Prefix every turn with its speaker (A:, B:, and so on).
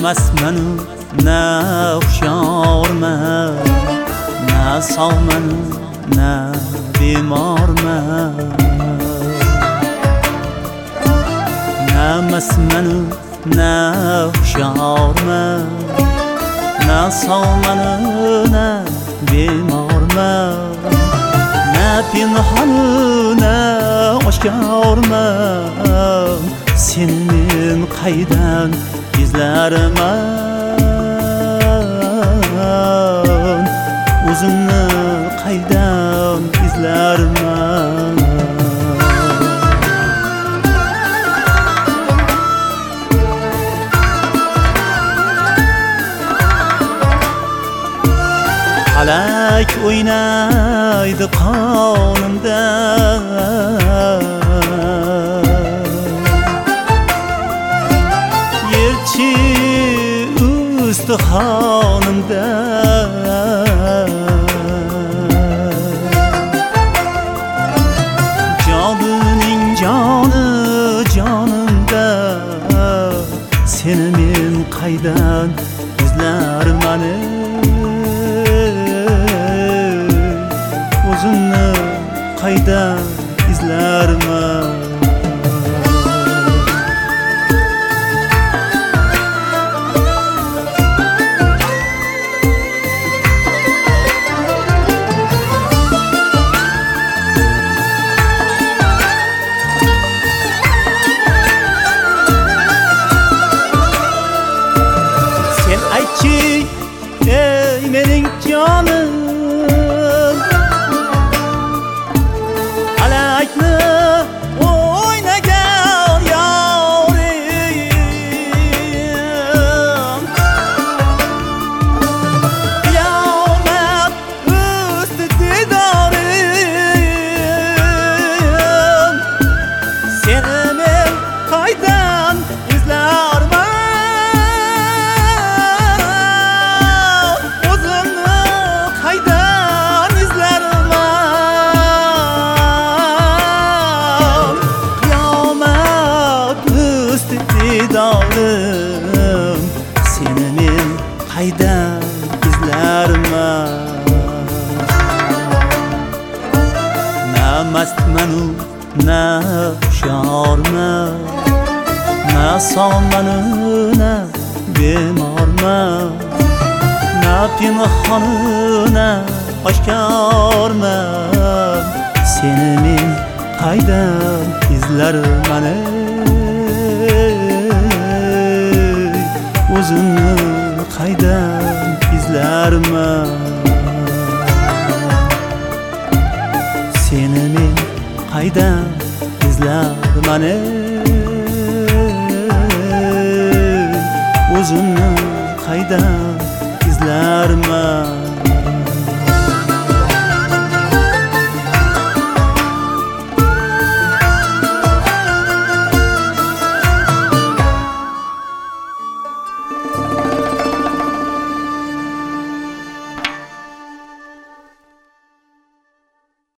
A: mastmanu na hushyorman, na sog'manu na bemorman. Na mastmanu na hushyorman, na sog'manu na bemorman. Na pinhonu na oshkorman, seni men qaydan izlarman, o'zimni qaydan izlarman. Falak o'ynaydi qonimda, yerchi ustixonimda. Jonining joni jonimda, seni men qaydan izlarman, o'zimni qaydan izlarman. Sen aytchi, ey mening jonim, falakni o'ynagan yorim, qiyomat usti didorim, seni men qaydan izlarman, o'zimni qaydan izlarman. Qiyomat usti didorim, seni men qaydan izlarman. Na mastmanu na hushyorman, na sog'manu na bemorman. Na pinhonu na oshkorman, seni men qaydan izlarman, o'zimni qaydan izlarman. Seni men qaydan izlarman, o'zimni qaydan izlarman.